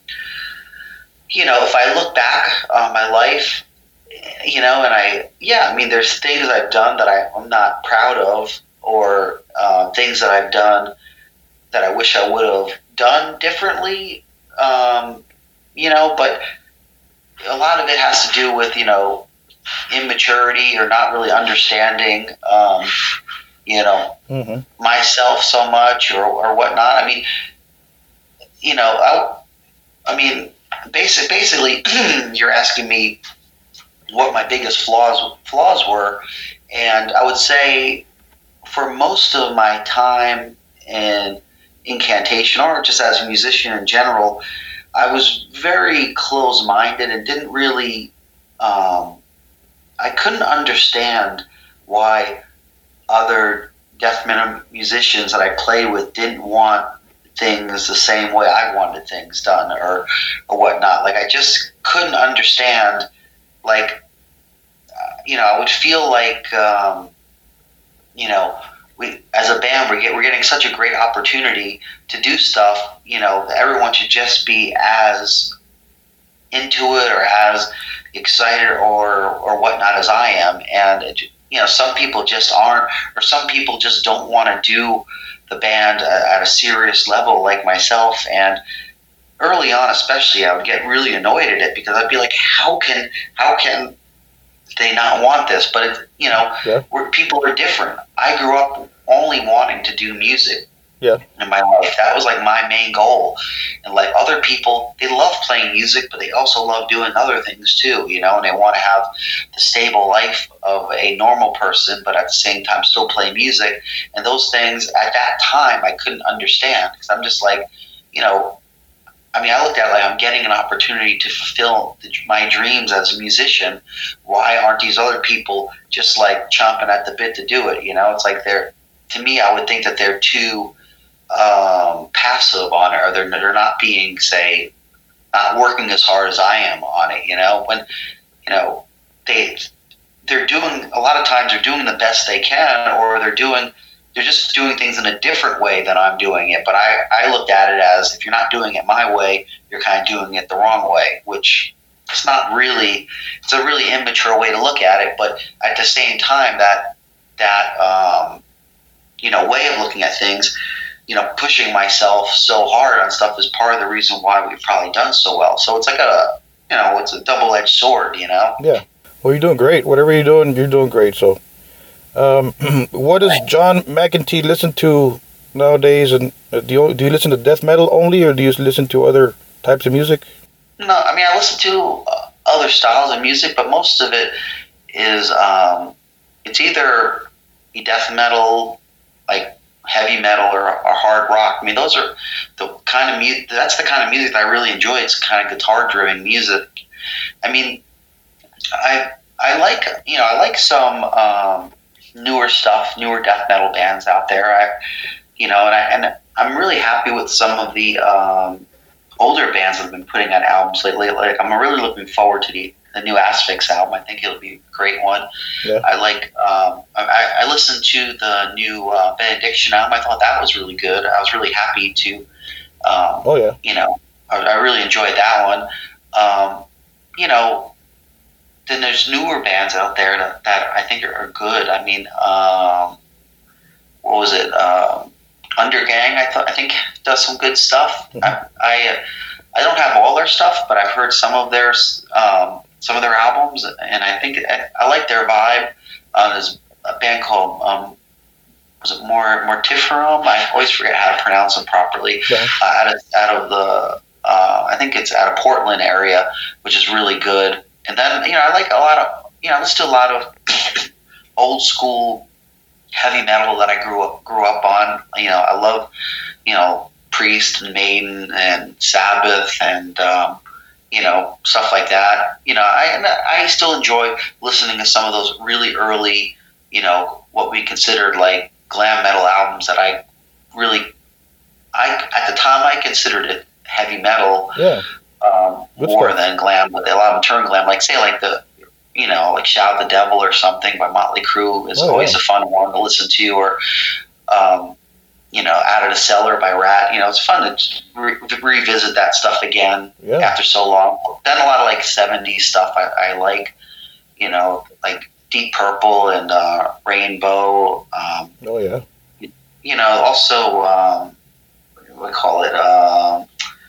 you know, if I look back on my life, you know, and I, yeah, I mean, there's things I've done that I, I'm not proud of, or uh, things that I've done that I wish I would have done differently, um, you know, but a lot of it has to do with, you know, immaturity or not really understanding, um, you know, mm-hmm. myself so much or, or whatnot. I mean, you know, I, I mean, basic, basically, you're asking me what my biggest flaws flaws were, and I would say for most of my time in incantation, or just as a musician in general, I was very close-minded and didn't really, um, I couldn't understand why other death metal musicians that I played with didn't want things the same way I wanted things done, or or whatnot. Like, I just couldn't understand, like, uh, you know, I would feel like, um, you know, we, as a band, we get, we're getting such a great opportunity to do stuff, you know, everyone should just be as into it or as excited or, or whatnot as I am. And, it, you know, some people just aren't, or some people just don't want to do the band at a serious level like myself. And early on, especially, I would get really annoyed at it because I'd be like, how can, how can they not want this? But, it, you know, yeah. we're, people are different. I grew up only wanting to do music. Yeah. In my life, that was like my main goal. And like other people, they love playing music, but they also love doing other things too, you know, and they want to have the stable life of a normal person, but at the same time still play music. And those things at that time I couldn't understand because I'm just like, you know, I mean, I looked at it like I'm getting an opportunity to fulfill the, my dreams as a musician. Why aren't these other people just like chomping at the bit to do it? You know, it's like they're, to me, I would think that they're too um, passive on it, or they're, they're not being, say, not working as hard as I am on it, you know, when, you know, they, they're doing, a lot of times they're doing the best they can, or they're doing, they're just doing things in a different way than I'm doing it. But I, I looked at it as, if you're not doing it my way, you're kind of doing it the wrong way, which it's not really, it's a really immature way to look at it. But at the same time, that, that, um, you know, way of looking at things you know, pushing myself so hard on stuff is part of the reason why we've probably done so well. So it's like a, you know, it's a double-edged sword, you know? Yeah. Well, you're doing great. Whatever you're doing, you're doing great. So, um, what does John McEntee listen to nowadays? And uh, do you do you listen to death metal only, or do you listen to other types of music? No, I mean, I listen to uh, other styles of music, but most of it is, um, it's either death metal, like heavy metal, or, or hard rock. I mean, those are the kind of music, that's the kind of music that I really enjoy. It's kind of guitar-driven music. I mean, I I like, you know, I like some um, newer stuff, newer death metal bands out there. I, you know, and, I, and I'm really happy with some of the um, older bands that have been putting out albums lately. Like, I'm really looking forward to the, the new Asphyx album. I think it'll be a great one. Yeah. I like, um, I, I listened to the new uh, Benediction album. I thought that was really good. I was really happy to, um, oh, yeah. you know, I, I really enjoyed that one. Um, you know, then there's newer bands out there that, that I think are, are good. I mean, um, what was it? Um, Undergang, I thought I think does some good stuff. Mm-hmm. I, I I don't have all their stuff, but I've heard some of their um, some of their albums, and I think I, I like their vibe. Uh, there's a band called um, was it more Mortiferum? I always forget how to pronounce them properly. Yeah. Uh, out of out of the uh, I think it's out of Portland area, which is really good. And then, you know, I like a lot of, you know, I listen to a lot of old school heavy metal that I grew up grew up on. You know, I love, you know, Priest and Maiden and Sabbath and, um, you know, stuff like that. You know, I and I still enjoy listening to some of those really early, you know, what we considered like glam metal albums that I really, I at the time I considered it heavy metal. Yeah. Um, Good more stuff. than glam, but a lot of them turn glam. Like say, like the, you know, like "Shout the Devil" or something by Motley Crue is oh, always yeah. a fun one to listen to. Or, um, you know, "Out of the Cellar" by Rat. You know, it's fun to, re- to revisit that stuff again Yeah. after so long. Then a lot of like seventies stuff I, I like. You know, like Deep Purple and uh, Rainbow. Um, Oh, yeah. you know, also um, what do we call it? Um,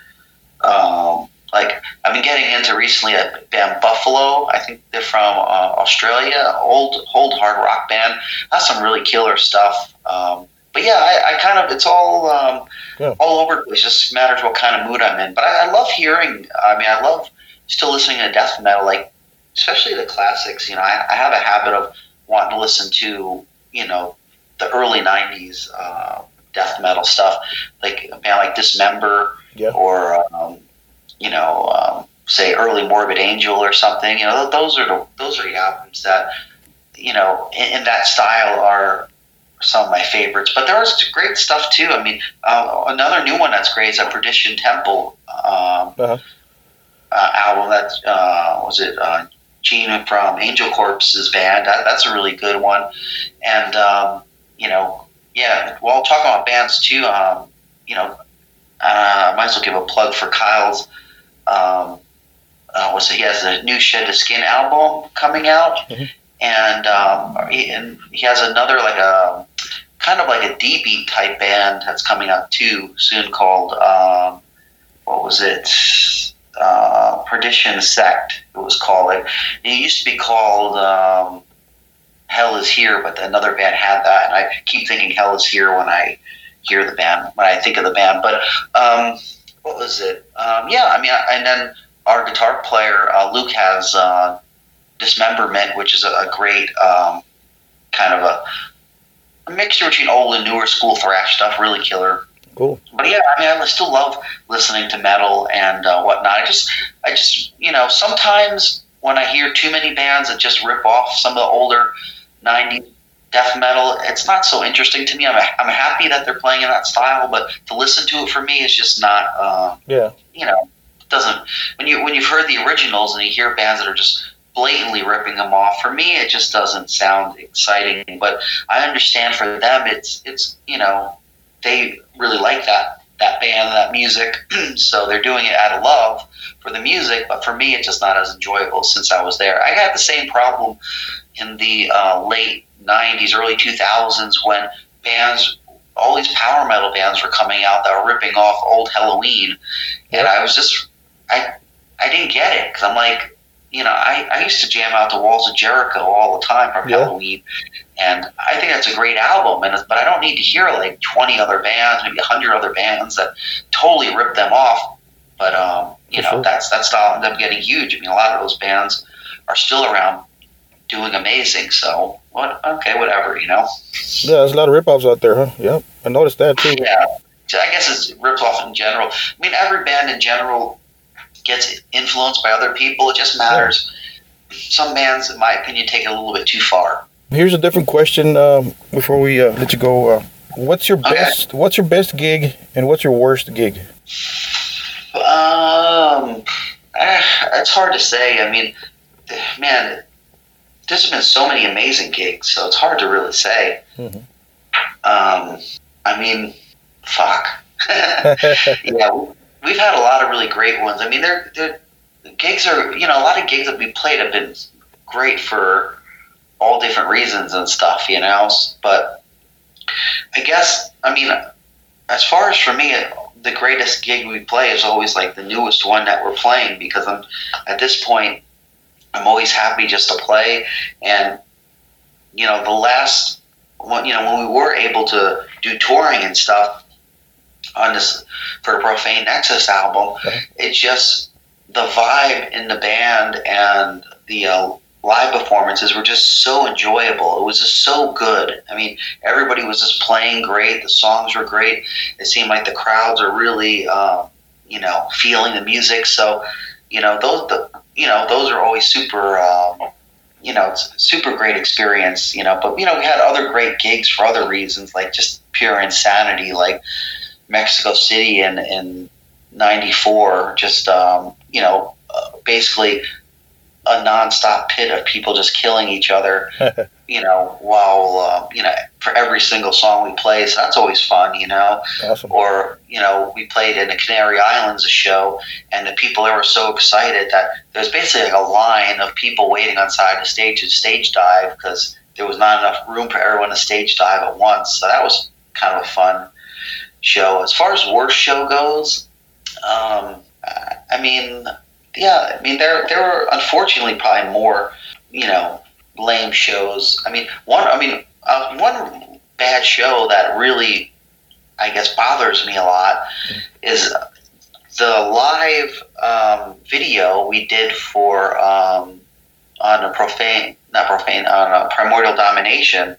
um, like I've been getting into recently a band Buffalo. I think they're from uh, Australia. Old, old hard rock band. That's some really killer stuff. Um, but yeah, I, I kind of it's all um, Yeah. all over the place. Just matters what kind of mood I'm in. But I, I love hearing. I mean, I love still listening to death metal, like especially the classics. You know, I, I have a habit of wanting to listen to you know the early nineties uh, death metal stuff, like a band like Dismember. Yeah. Or um, you know, um, say early Morbid Angel or something. You know, those are the those are the albums that you know in, in that style are some of my favorites. But there's great stuff too. I mean, uh, another new one that's great is a Perdition Temple um, Uh-huh. uh, album. That uh, was it. Uh, Gene from Angel Corpse's band. That, that's a really good one. And um, you know, yeah. While talking about bands too, um, you know. Uh, I might as well give a plug for Kyle's. Um, uh, what's it? He has a new Shed to Skin album coming out, Mm-hmm. and um, he, and he has another like a kind of like a D beat type band that's coming out too soon called um, what was it? Uh, Perdition Sect. It was called. It, it used to be called um, Hell Is Here, but another band had that, and I keep thinking Hell Is Here when I hear the band, when I think of the band. But um, what was it? Um, yeah, I mean, and then our guitar player uh, Luke has uh, Dismemberment, which is a, a great um, kind of a, a mixture between old and newer school thrash stuff. Really killer. Cool. But yeah, I mean, I still love listening to metal and uh, whatnot. I just, I just, you know, sometimes when I hear too many bands that just rip off some of the older nineties death metal, it's not so interesting to me. I'm I'm happy that they're playing in that style, but to listen to it for me is just not. Uh, Yeah. You know, it doesn't when you when you've heard the originals and you hear bands that are just blatantly ripping them off. For me, it just doesn't sound exciting. But I understand for them, it's it's you know they really like that that band, that music, so they're doing it out of love for the music. But for me, it's just not as enjoyable since I was there. I had the same problem in the uh, late nineties, early two thousands when bands all these power metal bands were coming out that were ripping off old Halloween, and I was just, I, I didn't get it because I'm like, you know, I, I used to jam out the Walls of Jericho all the time from Yeah. Halloween, and I think that's a great album, and but I don't need to hear like twenty other bands, maybe a hundred other bands that totally rip them off. But um, you For know, sure. that's that's not end up getting huge. I mean, a lot of those bands are still around, doing amazing. So what? Okay, whatever. You know. Yeah, there's a lot of rip-offs out there, huh? Yep, I noticed that too. Yeah. So I guess it's ripped off in general. I mean, every band in general gets influenced by other people. It just matters. Some bands, in my opinion, take it a little bit too far. Here's a different question um, before we uh, let you go. Uh, what's your Okay. best? What's your best gig, and what's your worst gig? Um, eh, it's hard to say. I mean, man, there's been so many amazing gigs, so it's hard to really say. Mhm. Um, I mean, fuck. Yeah, we- we've had a lot of really great ones. I mean, they're, they're the gigs are, you know, a lot of gigs that we played have been great for all different reasons and stuff, you know. But I guess, I mean, as far as for me, the greatest gig we play is always like the newest one that we're playing, because I'm at this point, I'm always happy just to play. And you know, the last one, you know, when we were able to do touring and stuff on this for the Profane Nexus album, Okay. it's just the vibe in the band and the uh, live performances were just so enjoyable. It was just so good. I mean, everybody was just playing great. The songs were great. It seemed like the crowds are really, um, you know, feeling the music. So, you know, those, the, you know, those are always super, um, you know, it's a super great experience, you know. But, you know, we had other great gigs for other reasons, like just pure insanity, like Mexico City in, in ninety-four, just, um, you know, uh, basically a nonstop pit of people just killing each other, you know, while, uh, you know, for every single song we play. So that's always fun, you know. Awesome. Or, you know, we played in the Canary Islands a show, and the people there were so excited that there was basically like a line of people waiting on side of the stage to stage dive because there was not enough room for everyone to stage dive at once. So that was kind of a fun show. As far as worst show goes, um, I mean, yeah, I mean, there there were unfortunately probably more, you know, lame shows. I mean, one, I mean, uh, one bad show that really, I guess, bothers me a lot is the live um, video we did for um, on a profane, not profane, on a Primordial Domination.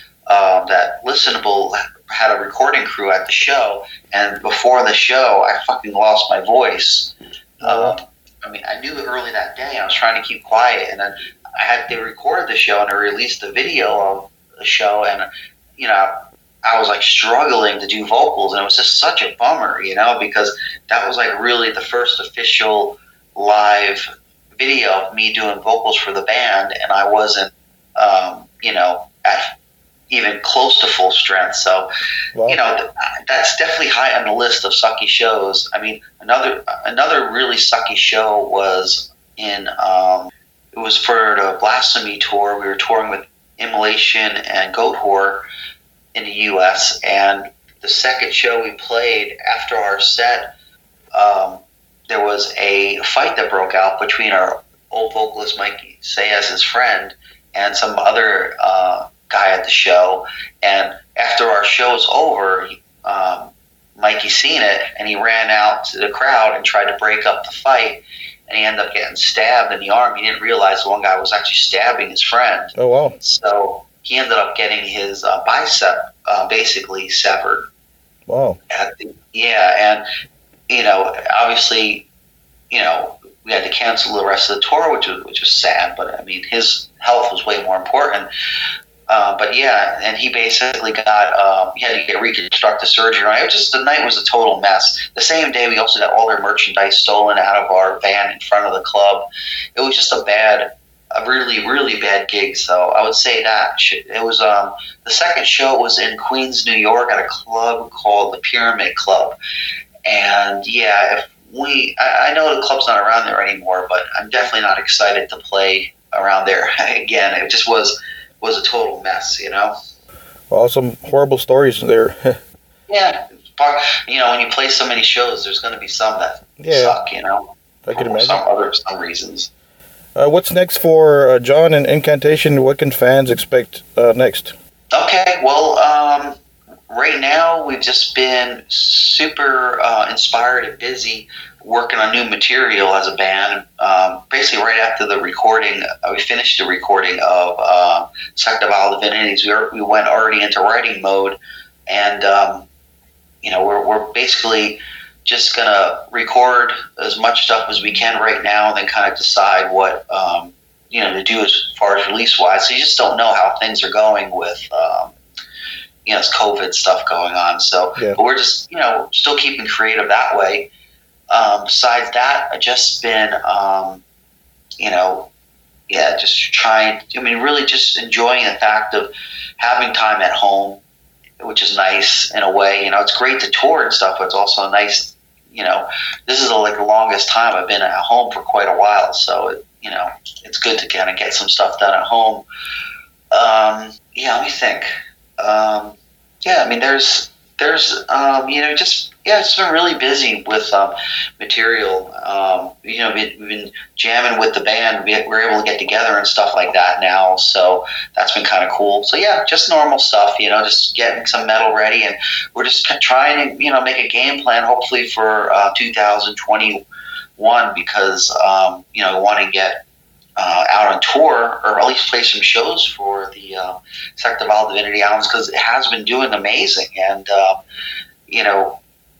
Uh, that Listenable had a recording crew at the show, and before the show, I fucking lost my voice. Oh. Um, I mean, I knew early that day. I was trying to keep quiet, and then I had they recorded the show and they released the video of the show, and you know, I was like struggling to do vocals, and it was just such a bummer, you know, because that was like really the first official live video of me doing vocals for the band, and I wasn't, um, you know, at even close to full strength. So, Wow. you know, th- that's definitely high on the list of sucky shows. I mean, another another really sucky show was in, um, it was for the Blasphemy tour. We were touring with Immolation and Goat Whore in the U S, and the second show we played after our set, um, there was a fight that broke out between our old vocalist Mikey Sayez's friend and some other uh, guy at the show. And after our show was over, he, um, Mikey seen it, and he ran out to the crowd and tried to break up the fight, and he ended up getting stabbed in the arm. He didn't realize the one guy was actually stabbing his friend. Oh wow. So he ended up getting his uh, bicep uh, basically severed. Wow. At the, yeah, and, you know, obviously, you know, we had to cancel the rest of the tour, which was, which was sad, but, I mean, his health was way more important. Uh, but, yeah, and he basically got, um, he had to get reconstructive surgery. It was just, the night was a total mess. The same day, we also got all their merchandise stolen out of our van in front of the club. It was just a bad, a really, really bad gig. So I would say that it was, um, the second show was in Queens, New York at a club called the Pyramid Club. And yeah, if we, I, I know the club's not around there anymore, but I'm definitely not excited to play around there again. It just was, was a total mess, you know? Well, some horrible stories there. Yeah, part, you know, when you play so many shows, there's going to be some that yeah. suck, you know, I can for imagine. some other some reasons. Uh, what's next for uh, John and Incantation? What can fans expect uh, next? Okay, well, um, right now we've just been super uh, inspired and busy working on new material as a band. Um, basically, right after the recording, uh, we finished the recording of uh, Sect of Vile Divinities. We, are, we went already into writing mode, and um, you know, we're we're basically just gonna record as much stuff as we can right now, and then kind of decide what um, you know to do as far as release wise. So you just don't know how things are going with um, you know, it's COVID stuff going on. So, yeah. but we're just you know still keeping creative that way. Um, besides that, I've just been um, you know yeah just trying. I mean, really just enjoying the fact of having time at home, which is nice in a way. You know, it's great to tour and stuff, but it's also nice, you know, this is the, like the longest time I've been at home for quite a while. So, it, you know, it's good to kind of get some stuff done at home. Um, yeah, let me think. Um, yeah, I mean, there's, there's, um, you know, just, yeah, it's been really busy with um, material. Um, you know, we, we've been jamming with the band. We, we're able to get together and stuff like that now. So that's been kind of cool. So, yeah, just normal stuff, you know, just getting some metal ready. And we're just trying to, you know, make a game plan, hopefully, for uh, two thousand twenty-one because, um, you know, we want to get uh, out on tour or at least play some shows for the uh, Sect of Vile Divinity albums because it has been doing amazing. And, uh, you know,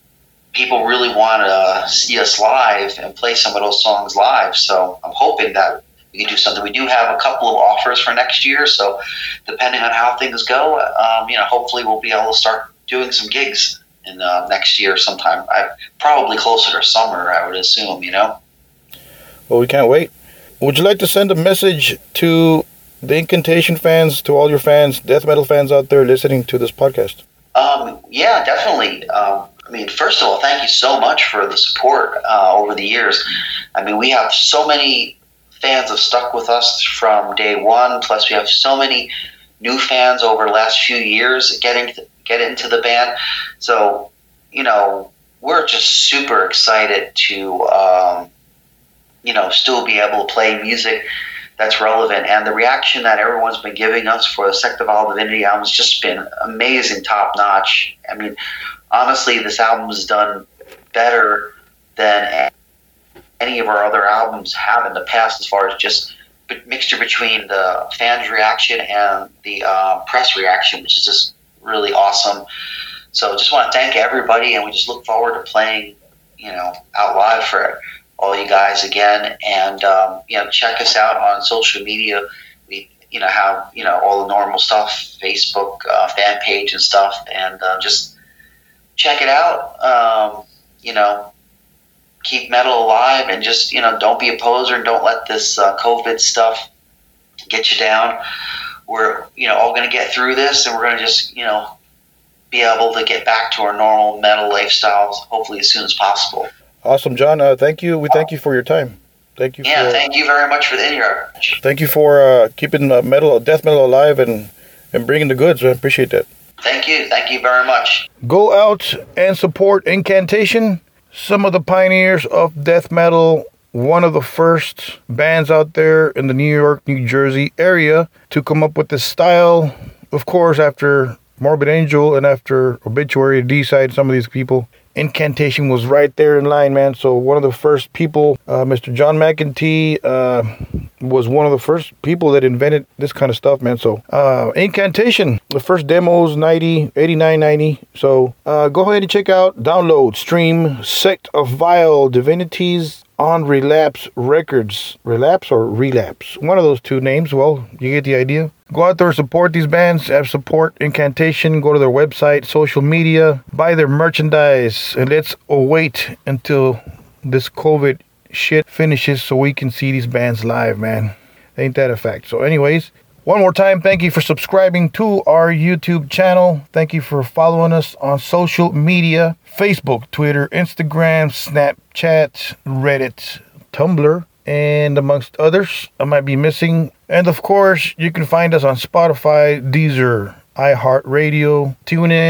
people really want to see us live and play some of those songs live. So I'm hoping that we can do something. We do have a couple of offers for next year. So depending on how things go, um, you know, hopefully we'll be able to start doing some gigs in uh, next year sometime. I, probably closer to summer, I would assume, you know. Well, we can't wait. Would you like to send a message to the Incantation fans, to all your fans, death metal fans out there listening to this podcast? Um, yeah, definitely. Um, I mean, first of all, thank you so much for the support uh, over the years. I mean, we have so many fans have stuck with us from day one. Plus, we have so many new fans over the last few years getting to, get into the band. So, you know, we're just super excited to, um, you know, still be able to play music that's relevant. And the reaction that everyone's been giving us for the Sect of Vile Divinity album has just been amazing, top notch. I mean, honestly, this album has done better than any of our other albums have in the past as far as just mixture between the fans' reaction and the uh, press reaction, which is just really awesome. So just want to thank everybody, and we just look forward to playing, you know, out live for all you guys again. And, um, you know, check us out on social media. We, you know, have, you know, all the normal stuff, Facebook, uh, fan page and stuff, and uh, just check it out. Um, you know, keep metal alive, and just, you know, don't be a poser and don't let this uh, COVID stuff get you down. We're, you know, all going to get through this, and we're going to just, you know, be able to get back to our normal metal lifestyles hopefully as soon as possible. Awesome, John. Uh, thank you. We thank you for your time. Thank you. Yeah, for, thank you very much for the interview. Thank you for uh, keeping uh, metal, death metal alive and, and bringing the goods. I appreciate that. Thank you. Thank you very much. Go out and support Incantation, some of the pioneers of death metal, one of the first bands out there in the New York, New Jersey area to come up with this style. Of course, after Morbid Angel and after Obituary, D-Side, some of these people, Incantation was right there in line, man. So one of the first people, uh, Mister John McEntee, uh, was one of the first people that invented this kind of stuff, man. So uh, Incantation, the first demos, ninety, eighty-nine ninety. So uh, go ahead and check out, download, stream Sect of Vile Divinities on Relapse Records. Relapse or Relapse? One of those two names. Well, you get the idea. Go out there and support these bands. Have support Incantation. Go to their website, social media, buy their merchandise, and let's wait until this COVID shit finishes so we can see these bands live, man. Ain't that a fact? So anyways, one more time, thank you for subscribing to our YouTube channel. Thank you for following us on social media, Facebook, Twitter, Instagram, Snapchat, Reddit, Tumblr, and amongst others I might be missing. And of course, you can find us on Spotify, Deezer, iHeartRadio, TuneIn,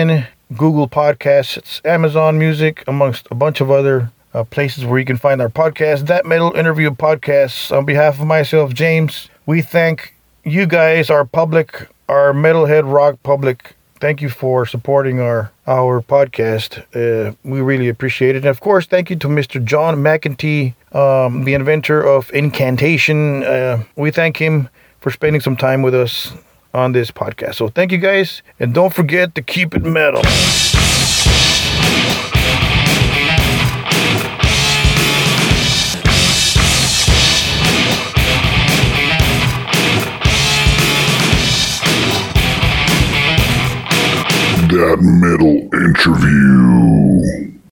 Google Podcasts, Amazon Music, amongst a bunch of other uh, places where you can find our podcast. That Metal Interview Podcast. On behalf of myself, James, we thank you guys, our public, our metalhead rock public. Thank you for supporting our our podcast. Uh, we really appreciate it. And of course, thank you to Mister John McEntee, um, the inventor of incantation. Uh, we thank him for spending some time with us on this podcast. So thank you guys, and don't forget to keep it metal. That Metal Interview.